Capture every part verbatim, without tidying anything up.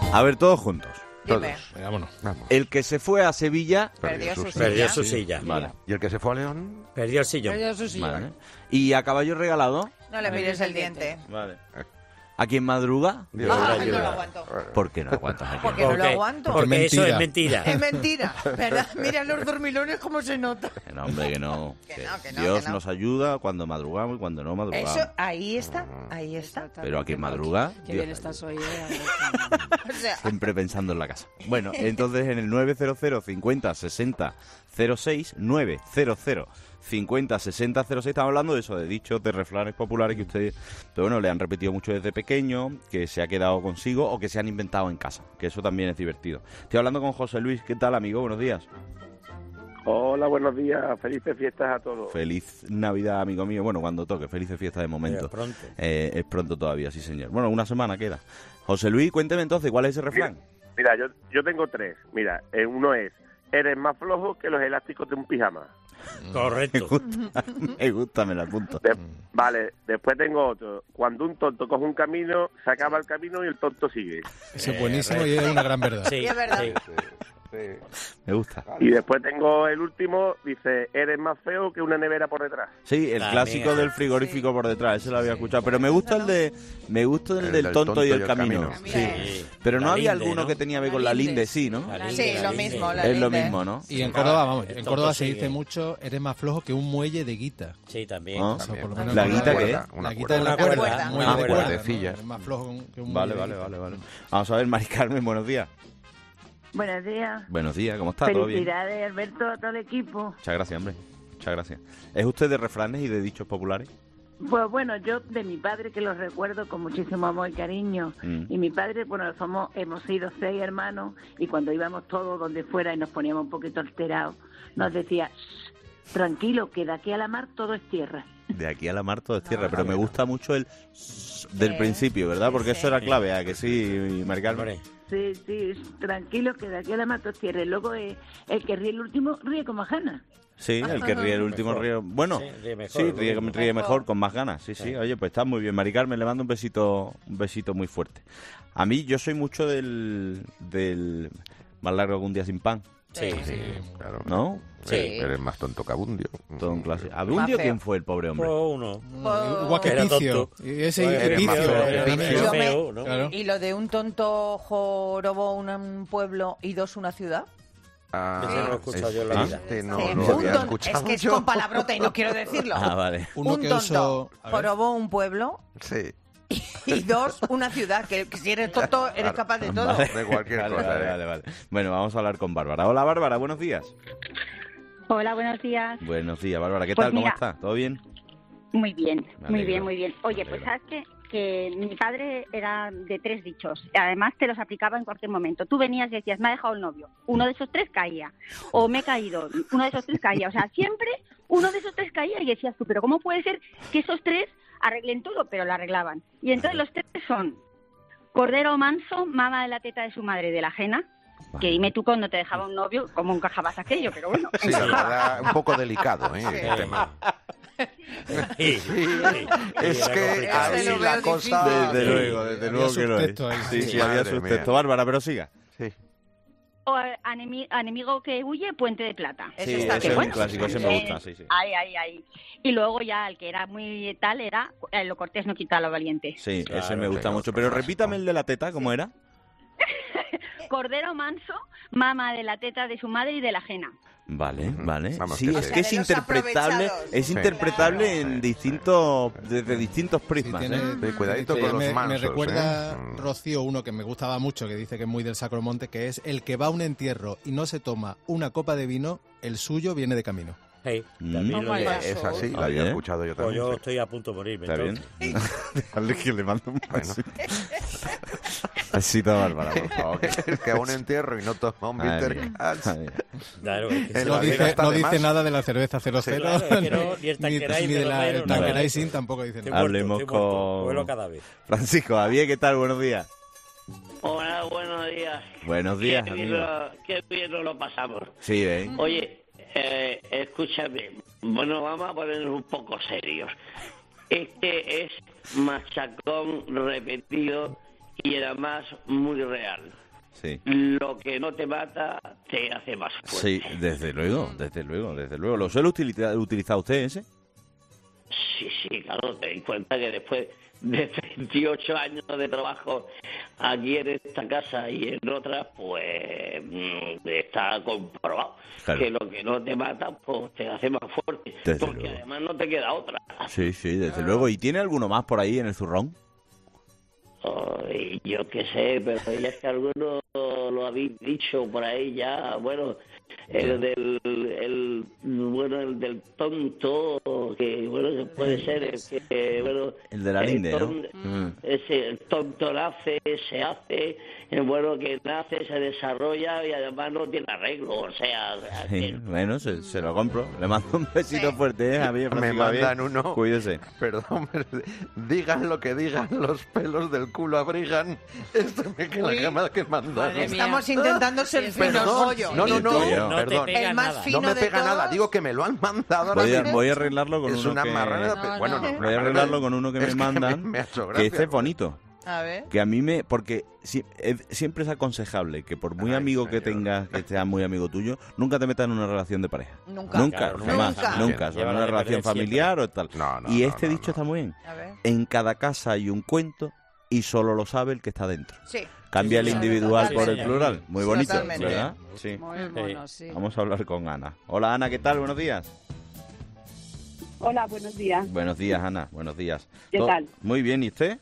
A ver, todos juntos. Todos. Dime. Vámonos. Vamos. El que se fue a Sevilla... Perdió su silla. Perdió su silla. Vale. ¿Y el que se fue a León? Perdió el sillón. Perdió su silla. Vale. ¿Y a caballo regalado? No le mires el diente. Vale. ¿A quién madruga? Dios, Ah, ayuda. no lo aguanto. ¿Por qué no aguantas aquí? Porque no lo aguanto. Porque Porque eso es mentira. mentira. Es mentira, ¿verdad? Mira los dormilones cómo se nota. Que no, hombre, que no. Que Que no, que no, Dios que no. nos ayuda cuando madrugamos y cuando no madrugamos. Eso, ahí está, ahí está. Pero a quien madruga, Qué Dios bien le estás hoy, ¿eh? O sea, siempre pensando en la casa. Bueno, entonces en el nueve cero cero cincuenta sesenta cero seis, nueve cero cero cincuenta sesenta cero seis, estamos hablando de eso, de dichos, de refranes populares que ustedes, pero bueno, le han repetido mucho desde pequeño, que se ha quedado consigo o que se han inventado en casa, que eso también es divertido. Estoy hablando con José Luis. ¿Qué tal, amigo? Buenos días. Hola, buenos días. Felices fiestas a todos. Feliz Navidad, amigo mío. Bueno, cuando toque, felices fiestas de momento. Pero pronto. Eh, es pronto todavía, sí, señor. Bueno, una semana queda. José Luis, cuénteme entonces, ¿cuál es ese refrán? Mira, yo, yo tengo tres. Mira, eh, uno es, eres más flojo que los elásticos de un pijama. Me Correcto. gusta, me gusta, me la apunto. De- vale, después tengo otro. Cuando un tonto coge un camino, se acaba el camino y el tonto sigue. Ese es buenísimo y es una gran verdad. Sí, Y es verdad. sí. Me gusta. Y después tengo el último, dice, eres más feo que una nevera por detrás. Sí, el También. clásico del frigorífico por detrás, ese lo había escuchado. Pero me gusta el de me gusta el, El del del tonto, y el camino. Sí. Sí. Pero no La había linde, alguno ¿no? que tenía que ver La con la linde. linde, sí, ¿no? La linde, sí, la lo linde. mismo. La Es lo linde. mismo, ¿no? Y en Córdoba, vamos, El en tonto Córdoba se sigue. dice mucho, eres más flojo que un muelle de guita. Sí, también. ¿Ah? O sea, por lo También. menos ¿La en guita Córdoba, qué? Una La guita cuerda. de la Una cuerda. cuerda, un una muelle de cuerda. cuerda, Cuerdecilla. ¿no? Es más flojo que un, que un Vale, muelle vale, de vale, guita. vale. Vamos a ver, Mari Carmen, buenos días. Buenos días. Buenos días, ¿cómo está? ¿Todo bien? Felicidades, Alberto, a todo el equipo. Muchas gracias, hombre. Muchas gracias. ¿Es usted de refranes y de dichos populares? Pues bueno, yo de mi padre que los recuerdo con muchísimo amor y cariño. Mm. Y mi padre, bueno, somos, hemos sido seis hermanos y cuando íbamos todos donde fuera y nos poníamos un poquito alterados, nos decía, "Shh, tranquilo, que de aquí a la mar todo es tierra". De aquí a la mar todo es tierra, Ah, pero me bueno. gusta mucho el del Sí. principio, ¿verdad? Porque Sí, eso era sí. clave, ¿a que sí, Mari Carmen? Hombre, Sí, sí, tranquilo, que de aquí a la mar todo es tierra. Y luego eh, el que ríe el último ríe como ajena. Sí, el que ríe el último Mejor. ríe... Bueno, Sí, ríe mejor, sí, ríe, lo mismo. ríe mejor, Mejor. con más ganas. Sí, sí, Sí. oye, pues está muy bien. Mari Carmen, le mando un besito, un besito muy fuerte. A mí, yo soy mucho del... del más largo que un día sin pan, sí, Sí. sí. Claro. ¿no? Sí. Eres más tonto que Abundio. Todo un clásico. ¿Abundio Más feo. quién fue el pobre hombre? Fue uno. Igual que Era Picio. tonto. Y ese Bueno, eres más Picio. feo, era eres también- Yo me- feo, ¿no? Claro. ¿Y lo de un tonto jorobó una- un pueblo y dos una ciudad? Ah, Ese no lo he escuchado yo en la vida. este no Sí, lo un había ton- escuchado es que es yo. con palabrota y no quiero decirlo. Ah, vale. Uno un que tonto usó... a ver. jorobó un pueblo Sí, y dos una ciudad. Que, que si eres tonto eres Claro. capaz de todo. Vale. de cualquier Vale, cosa. vale, ¿eh? vale, vale. Bueno, vamos a hablar con Bárbara. Hola, Bárbara, buenos días. Hola, buenos días. Buenos días, Bárbara. ¿Qué Pues tal? ¿Cómo mira. estás? ¿Todo bien? Muy bien, Me muy alegro. bien, muy bien. Oye, Me pues alegro. sabes que, que mi padre era de tres dichos. Además te los aplicaba en cualquier momento. Tú venías y decías, me ha dejado el novio. Uno de esos tres caía. O me he caído. Uno de esos tres caía. O sea, siempre uno de esos tres caía y decías tú, pero ¿cómo puede ser que esos tres arreglen todo? Pero lo arreglaban. Y entonces los tres son cordero manso, mama de la teta de su madre y de la ajena. Que dime tú cuando te dejaba un novio, ¿cómo encajabas aquello? Pero bueno, Sí, la encajaba. verdad, un poco delicado, ¿eh? El tema. Sí, Sí, sí. es Era que complicado. Ese ahí lo la veo cosa... Desde sí. luego, desde Había luego que lo es. subtexto ahí, Sí, sí. sí, había Madre subtexto. mía. Bárbara, pero siga. Sí. O anemi- enemigo que huye, puente de plata. Ese Sí, está ese bien. es un bueno, clásico, ese me gusta, sí, sí. Ahí, ahí, ahí. Y luego ya el que era muy tal era eh, lo cortés no quita lo valiente. Sí, Claro, ese me gusta claro, mucho. otro Pero clásico. repítame el de la teta, ¿cómo era? Cordero manso, mama de la teta de su madre y de la ajena. Vale, Ujú. vale. Vamos, Sí, que es sí. que es De los interpretable, aprovechados. es Sí. interpretable Claro. en Sí. distintos, desde distintos Sí, prismas, tiene- ¿eh? Sí, cuidadito Sí, con los me, mansos, me recuerda, ¿eh? Mm. Rocío, uno que me gustaba mucho, que dice que es muy del Sacromonte, que es el que va a un entierro y no se toma una copa de vino, el suyo viene de camino. Hey, Mm. también lo Oh my digo. God. Es así, la Oye. había escuchado yo Pues también. yo sí. estoy a punto de morirme. ¿Está bien? entonces. Dejarle que le mando un Bueno. besito. Besito a Bárbara, por favor. El que va a un entierro y no toma un Madre bitter mía, Cats. madre mía. Claro, es que En sí. No la vida dice, está no de dice más. nada de la cerveza cero cero, claro, es que no, ni el ni, Tanqueray, ni de ni la, Romero, el nada. Tanqueray sin tampoco dice Estoy nada. muerto, Hablemos estoy muerto. con- Vuelo cada vez. Francisco Javier, ¿qué tal? Buenos días. Hola, buenos días. Buenos días, qué bien, amigo. lo, qué bien nos lo pasamos. Sí, ¿eh? Oye, eh, escúchame. Bueno, vamos a ponernos un poco serios. Este es machacón repetido y además muy real. Sí. Lo que no te mata te hace más fuerte. Sí, desde luego, desde luego, desde luego. ¿Lo suele utilizar, utilizar usted ese? Sí, sí, claro, ten en cuenta que después de veintiocho años de trabajo aquí en esta casa y en otras, pues mm, está comprobado Claro. que lo que no te mata, pues te hace más fuerte, Desde porque luego. además no te queda otra. Sí, sí, desde luego. ¿Y tiene alguno más por ahí en el zurrón? Ay, yo qué sé, pero ya es que algunos lo habéis dicho por ahí ya, bueno, el del, el, bueno, el del tonto, que bueno, que puede ser, el que, bueno... El de la el linde, ¿no? ton- Mm. Ese, el tonto nace, se hace, el bueno que nace, se desarrolla y además no tiene arreglo, o sea... o sea Sí, que- bueno, se, se lo compro. Le mando un besito fuerte, ¿eh, Javier? Me Francisco Javier. mandan uno. Cuídese. Perdón, pero digan lo que digan, los pelos del culo abrigan. Esto me queda Uy. jamás que mandar. Madre mía. Estamos intentando ser finos, Perdón, Goyo. no, no, no, Intuyo. No te perdón. pega El más nada. fino No me de pega todos. nada, digo que me lo han mandado ahora Voy a, mismo. voy a arreglarlo con Es uno una que... marrana. No, bueno, no. no, Voy a arreglarlo con uno que es me que mandan, me ha hecho que gracia, este es bonito. A ver. Que a mí me... Porque si- es- siempre es aconsejable que por muy Ay, amigo que señor. tengas, que sea muy amigo tuyo, nunca te metas en una relación de pareja. Nunca. Nunca, Claro, jamás, nunca. nunca. O sea, Llévala una de relación perder familiar o tal. No, no, y no, este no, dicho no. está muy bien. A ver. En cada casa hay un cuento y solo lo sabe el que está dentro. Sí. Cambia el sí, individual sí, por el sí. plural. Muy bonito, Totalmente. ¿verdad? Sí. Muy bueno, sí. Vamos a hablar con Ana. Hola, Ana, ¿qué tal? Buenos días. Hola, buenos días. Buenos días, Ana. Buenos días. ¿Qué ¿Todo- tal? Muy bien, ¿y usted?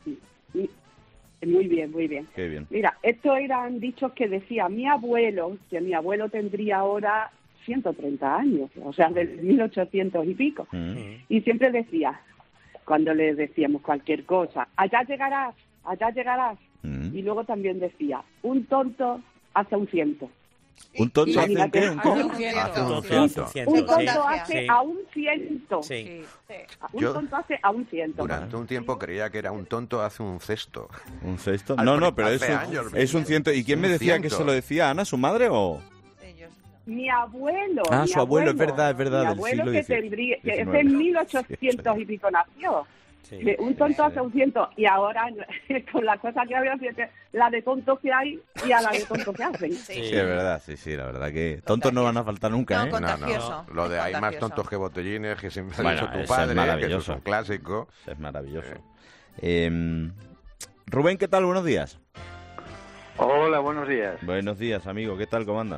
Muy bien, muy bien. Qué bien. Mira, estos eran dichos que decía mi abuelo, que mi abuelo tendría ahora ciento treinta años, o sea, del mil ochocientos y pico. Mm. Y siempre decía, cuando le decíamos cualquier cosa, allá llegarás, allá llegarás. Mm. Y luego también decía, un tonto hace un ciento. ¿Un tonto hace un Imagínate. qué? ¿Un Hace qué? un ciento. Hace un Entonces, ciento. hace ciento, Un sí. tonto hace Sí. a un ciento. Sí. Sí, sí. Un Yo- tonto hace a un ciento. Durante un tiempo creía que era un tonto hace un cesto. ¿Un cesto? Al No, no, pri- pero es hace un, años, es un ciento. ¿Y quién me un decía que ciento. se lo decía? ¿Ana, su madre o...? Ellos. Mi abuelo. Ah, mi su abuelo, es verdad, es verdad, Mi del abuelo siglo que dieciocho, tendría, que es diecinueve. en mil ochocientos y pico nació. Sí. De un tonto hace un ciento. Y ahora, con la cosa que había, fíjate, la de tontos que hay y a la de tontos que hacen. Sí. Sí, es verdad, sí, sí, la verdad que tontos no van a faltar nunca, No, ¿eh? con- No, Contagioso. no. Lo de Es hay más contagioso. tontos que botellines, que siempre ha Bueno, dicho tu eso es padre, que eso es maravilloso. un clásico. Es maravilloso. Eh, Rubén, ¿qué tal? Buenos días. Hola, buenos días. Buenos días, amigo. ¿Qué tal? ¿Cómo andas?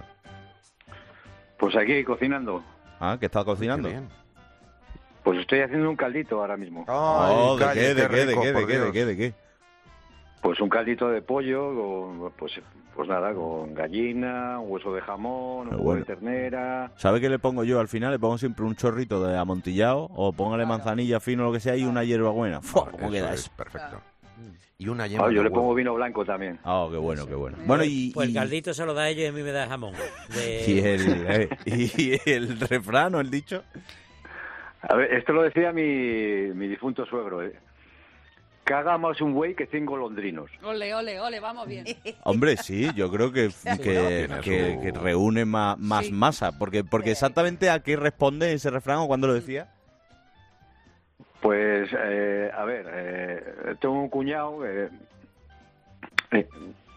Pues aquí cocinando. Ah, ¿qué estás cocinando? Qué bien. Pues estoy haciendo un caldito ahora mismo. Oh, ¿de Ay, qué, de cállate, qué, de rico, qué, de por qué, de Dios. qué, de qué? Pues un caldito de pollo, con, pues, pues nada, con gallina, un hueso de jamón, un Qué huevo bueno. de ternera. ¿Sabe qué le pongo yo al final? Le pongo siempre un chorrito de amontillado o póngale manzanilla fino o lo que sea y una hierbabuena. ¡Fua! ¿Cómo Eso queda es eso? perfecto. Y una yema Ah, yo de le huevo. pongo vino blanco también. Ah, qué bueno, qué bueno. Bueno, y, Pues el y- caldito se lo da a ellos y a mí me da jamón. De... y el, eh, y el refrán o el dicho. A ver, esto lo decía mi, mi difunto suegro, ¿eh? Caga más un güey que cien golondrinos. Ole, ole, ole, vamos bien. Hombre, sí, yo creo que, que, Tiene que- su- que reúne más, más Sí. masa. Porque, porque exactamente a qué responde ese refrán o cuándo lo decía. Pues, eh, a ver, eh, tengo un cuñado eh, eh,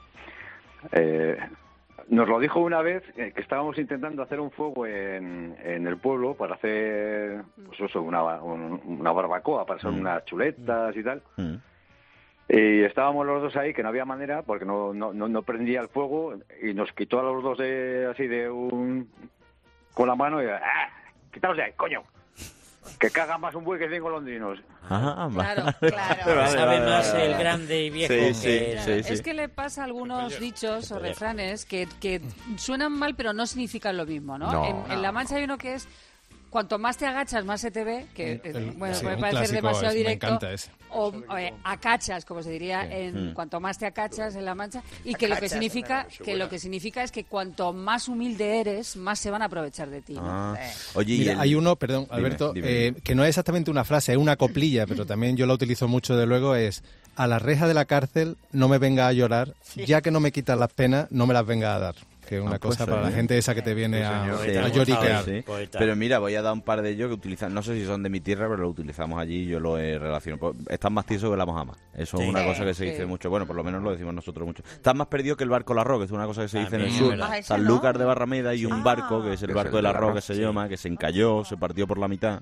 eh, nos lo dijo una vez eh, que estábamos intentando hacer un fuego en, en el pueblo para hacer, pues eso, una, un- una barbacoa, para hacer Mm. unas chuletas y tal. Mm. Y estábamos los dos ahí, que no había manera, porque no, no, no, no prendía el fuego, y nos quitó a los dos de, así de un... con la mano y... ¡Ah! ¡Quitaos de ahí, coño! Que caga más un buey que cien golondrinos. Ah, Claro, vale. claro. Vale, Sabe vale, más vale, el vale. grande y viejo Sí, que... sí, Claro, sí, sí. Es que le pasa a algunos dichos o refranes que, que suenan mal pero no significan lo mismo, ¿no? No. en, en La Mancha hay uno que es cuanto más te agachas más se te ve, que El- eh, bueno, sí, puede un parecer clásico demasiado es, me directo. encanta ese. O eh, acachas, como se diría, Sí. en Mm. cuanto más te acachas en La Mancha, y que lo que Acachas, significa ¿verdad? que lo que significa es que cuanto más humilde eres, más se van a aprovechar de ti, ¿no? Ah. Eh. Oye, y Mira, el- hay uno, perdón, Dime, Alberto, dime, eh, dime. que no es exactamente una frase, es una coplilla, pero también yo la utilizo mucho de luego, es a la reja de la cárcel no me venga a llorar, ya que no me quitas las penas, no me las venga a dar. que una Ah, cosa pues, para la eh. gente esa que te viene a, Sí, a lloriquear. sí. Pero mira, voy a dar un par de ellos que utilizan, no sé si son de mi tierra, pero lo utilizamos allí y yo lo he relacionado. Están más tiesos que la mojama. Eso Sí. es una cosa que se Sí. dice mucho. Bueno, por lo menos lo decimos nosotros mucho. Están más perdidos que el barco del arroz, que es una cosa que se dice en el También, sur. ¿verdad? Ah, ese Sanlúcar no. de Barrameda y un Ah. barco, que es el Que es barco el del del arroz, arroz, que se sí. llama, que se encalló, se partió por la mitad.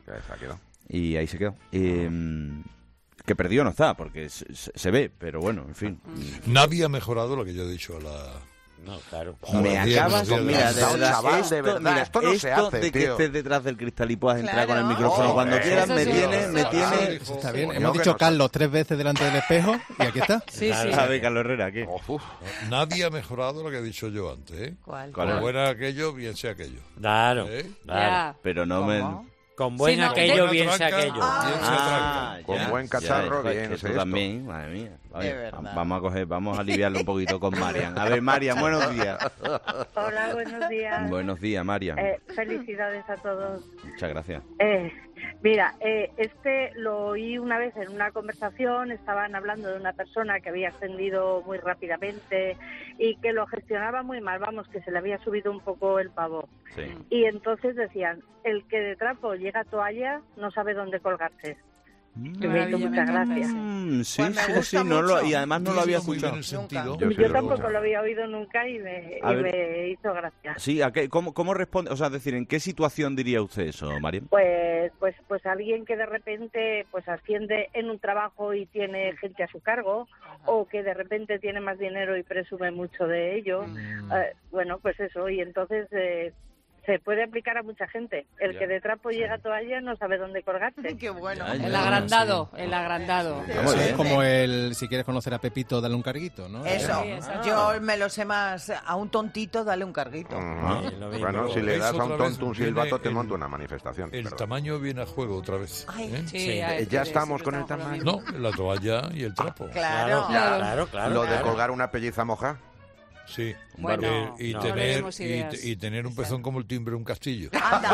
Y ahí se quedó. Eh, que perdido no está, porque se, se- se ve, pero bueno, en fin. Nadie ha mejorado lo que yo he dicho a la... No, claro. Me Buenos días, acabas, buenos días. mira, de Está un verdad, chaval, esto, de verdad, mira, esto no se hace, de que tío. estés detrás del cristal y puedas entrar Claro. con el micrófono Oh, cuando eh. quieras, me Eso sí. tiene, me Ah, tiene... eso está bien. Coño, Hemos que dicho no- Carlos tres veces delante del espejo y aquí está. Sí, sí. A ver, Carlos Herrera, ¿qué? Nadie ha mejorado lo que he dicho yo antes, ¿eh? ¿Cuál? ¿Cuál Con es? buena aquello, bien sea aquello. Claro, ¿Eh? claro. Ya. Pero no ¿Cómo? me... Con buen Sí, no, aquello, buena bien sea tranca, aquello. bien sea Ah, tranca. Con buen cacharro, ya, bien, eso es esto. también, madre mía. Oye, De verdad. vamos a coger, vamos a aliviarlo un poquito con Marian. A ver, Marian, buenos días. Hola, buenos días. Buenos días, Marian. Eh, felicidades a todos. Muchas gracias. Eh, mira, eh, este lo oí una vez en una conversación, estaban hablando de una persona que había ascendido muy rápidamente y que lo gestionaba muy mal, vamos, que se le había subido un poco el pavo. Sí. Y entonces decían, el que de trapo llega a toalla no sabe dónde colgarse. Que me hizo Maravilla, me muchas encanta gracias. ese. Mm, sí, Pues me sí, gusta sí, no lo, mucho. y además no lo había Muy bien escuchado. el sentido. Yo sí Yo lo tampoco escucho. lo había oído nunca y me, A y ver. me hizo gracia. Sí, ¿a qué, cómo, ¿cómo responde? O sea, es decir, ¿en qué situación diría usted eso, Marian? Pues, pues, pues alguien que de repente pues asciende en un trabajo y tiene gente a su cargo, o que de repente tiene más dinero y presume mucho de ello. Eh, bueno, pues eso, y entonces eh, se puede aplicar a mucha gente. El Ya. que de trapo llega a toalla no sabe dónde colgarse. Qué bueno. Ya, ya. El agrandado, el agrandado. Eso bien. es como el, si quieres conocer a Pepito, dale un carguito, ¿no? Eso, Sí, exacto. yo me lo sé más. A un tontito, dale un carguito. Ujú. Sí, lo mismo. Bueno, si le ¿Veis das a un otra vez? tonto un Viene silbato, te el- monta una manifestación. El perdón. tamaño viene a juego otra vez. Ay, ¿eh? Sí, Sí. a- Ya sí, estamos sí, con el estamos con lo tamaño. mismo. No, la toalla y el trapo. Claro. Claro, claro, claro. Lo de claro. colgar una pelliza moja. Sí. Bueno, Eh, y, no. no le tener, demos y, ideas. y tener un pezón como el timbre de un castillo.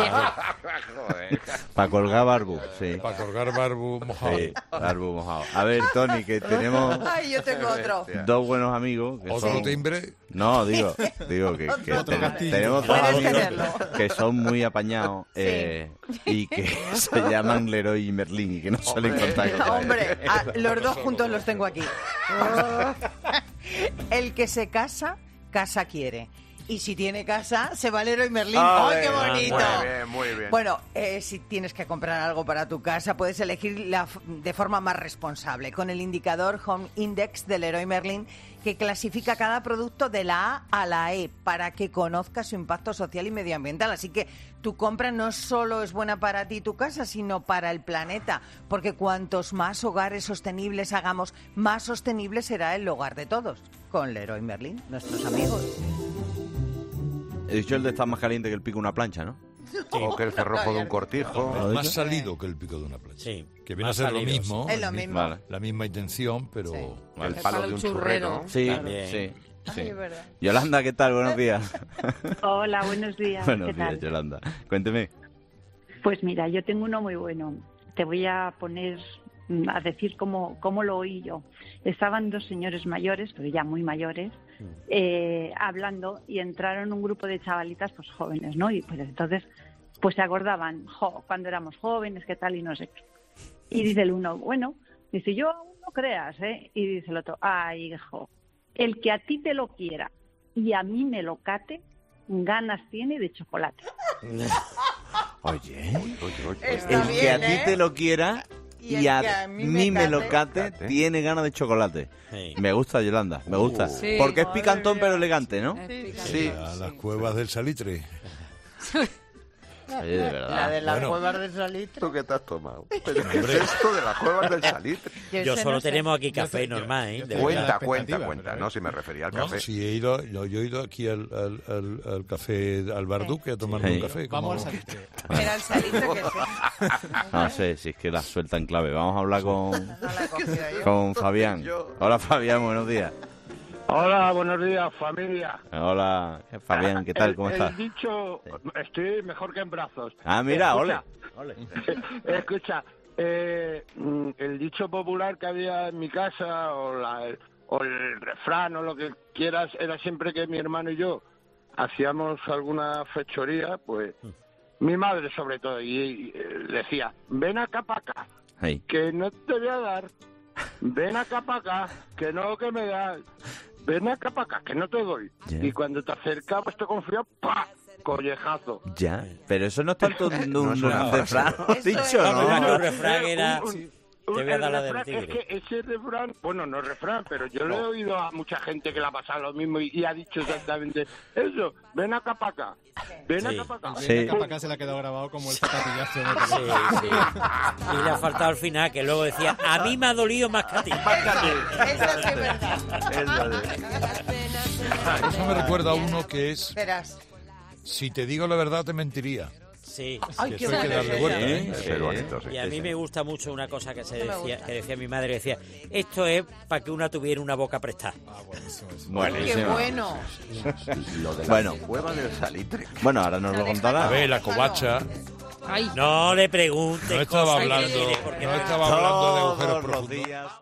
Para colgar barbu, sí. Para colgar barbu mojado. Sí, barbu mojado. A ver, Tony, que tenemos Ay, yo tengo otro. dos buenos amigos. Que Otro son... timbre. No, digo, digo que, que Otro ten- castillo. tenemos dos Puedes amigos tenerlo. que son muy apañados eh, y que se llaman Leroy y Merlin y que no salen con contacto. Hombre, a- los dos juntos los tengo aquí. El que se casa, casa quiere. Y si tiene casa, se va Leroy Merlin. ¡Ay, qué bonito! Muy bien, muy bien. Bueno, eh, si tienes que comprar algo para tu casa, puedes elegir la f- de forma más responsable con el indicador Home Index de Leroy Merlin, que clasifica cada producto de la A a la E para que conozcas su impacto social y medioambiental. Así que tu compra no solo es buena para ti y tu casa, sino para el planeta, porque cuantos más hogares sostenibles hagamos, más sostenible será el hogar de todos. Con Leroy Merlin, nuestros amigos. He dicho el de estar más caliente que el pico de una plancha, ¿no? O que el cerrojo de un cortijo. Más salido que el pico de una plancha. Sí. Que viene a Más ser lo salido, mismo. sí. Es lo el mi- mismo. Vale. La misma intención, pero... Sí. Vale. El palo Para de el un churrero. churrero. Sí, También. sí, sí. Ay, es verdad. Yolanda, ¿qué tal? Buenos días. Hola, buenos días. Buenos ¿Qué días, tal? Yolanda. Cuénteme. Pues mira, yo tengo uno muy bueno. Te voy a poner mm, a decir cómo, cómo lo oí yo. Estaban dos señores mayores, pero ya muy mayores, eh, hablando y entraron un grupo de chavalitas pues jóvenes, ¿no? Y pues entonces pues se acordaban, jo, cuando éramos jóvenes, qué tal y no sé qué. Y dice el uno, bueno, dice, yo aún no creas, ¿eh? Y dice el otro, ay, hijo, el que a ti te lo quiera y a mí me lo cate, ganas tiene de chocolate. Oye, Está el que bien, a ti ¿eh? te lo quiera Y y, el a que a mí mí me me lo cate. cate, tiene ganas de chocolate. Sí. Me gusta, Yolanda, me gusta. Sí. Porque es Madre picantón mía. pero elegante, ¿no? Sí. A las cuevas del salitre. Oye, de verdad. La de las Bueno. cuevas de salitre. ¿Tú qué te has tomado? ¿Pero qué es esto de las cuevas del salitre? Yo sé, solo no sé. tenemos aquí Yo café te- yo- normal, ¿eh? yo De te- verdad. Cuenta, la cuenta, expectativa, cuenta. pero- No, si me refería al No, café. si he ido, yo, yo he ido aquí al, al, al, al café al Barduque a tomarme Sí. un café. como- Vamos al salitre. Era el salitre que sí. No sé, si es que la suelta en clave. Vamos a hablar con, No la he cogido yo. con Fabián. Hola, Fabián, buenos días. Hola, buenos días, familia. Hola, Fabián, ¿qué tal? El- ¿Cómo el estás? dicho, estoy mejor que en brazos. Ah, mira, ole. Escucha, escucha, eh, mm, el dicho popular que había en mi casa, o, la, o el refrán, o lo que quieras, era siempre que mi hermano y yo hacíamos alguna fechoría, pues mi madre sobre todo, y, y eh, decía, ven acá para acá, Hey. que no te voy a dar, ven acá para acá, que no que me das, ven acá para acá, que no te doy. Yeah. Y cuando te acercabas te confías, ¡pah! Collejazo. Ya, pero eso no es tanto un, No un es una refrán, frase. has dicho, No, pero ¿no? el refrán era... Un- un- Te voy a el dar la del refrán, es tigre. que ese refrán, bueno, no es refrán, pero yo le he oído a mucha gente que le ha pasado lo mismo y, y ha dicho exactamente eso, ven acá para acá, ven Sí. acá para acá. Sí. Ven acá para acá se le ha quedado grabado como el zapatillazo. ¿no? Sí, sí. Y le ha faltado al final, que luego decía, a mí me ha dolido más que a ti. Eso sí es verdad. Eso me recuerda a uno que es, Verás. si te digo la verdad te mentiría. Sí. Ay, Que qué eso hay que bueno. darle vuelta, ¿eh? Ese es bonito, sí. Y a mí me gusta mucho una cosa que se Eso me decía, gusta. que decía mi madre, decía, esto es para que una tuviera una boca prestada. Ah, buenísimo eso. Qué Buenísimo. bueno. Lo de la Bueno. cueva del salitre. Bueno, ahora nos lo A contará. ver, la covacha. Ay. No le preguntes No estaba cosas que hablando, tiene, porque no va- estaba hablando de agujeros Todos los profundos. días.